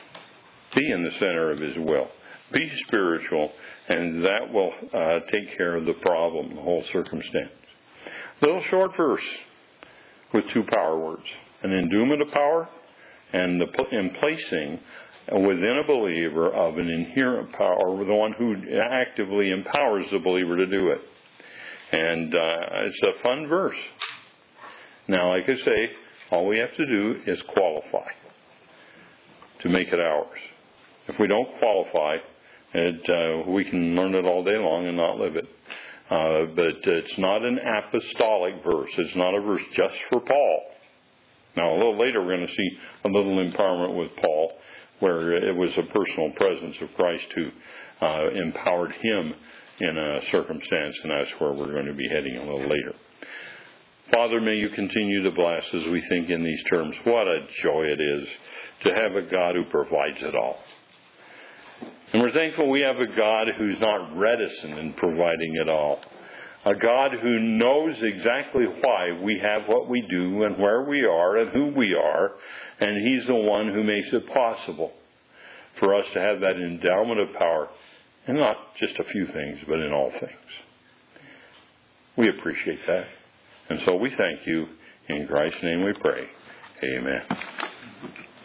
be in the center of His will. Be spiritual, and that will uh, take care of the problem, the whole circumstance. Little short verse with two power words. An endowment of power, and the emplacing within a believer of an inherent power, the one who actively empowers the believer to do it. And uh, it's a fun verse. Now, like I say, all we have to do is qualify to make it ours. If we don't qualify, it, uh, we can learn it all day long and not live it. Uh, but it's not an apostolic verse. It's not a verse just for Paul. Now, a little later, we're going to see a little empowerment with Paul, where it was a personal presence of Christ who uh, empowered him in a circumstance, and that's where we're going to be heading a little later. Father, may you continue to bless as we think in these terms. What a joy it is to have a God who provides it all. And we're thankful we have a God who's not reticent in providing it all. A God who knows exactly why we have what we do and where we are and who we are. And He's the one who makes it possible for us to have that endowment of power. And not just a few things, but in all things. We appreciate that. And so we thank you. In Christ's name we pray. Amen.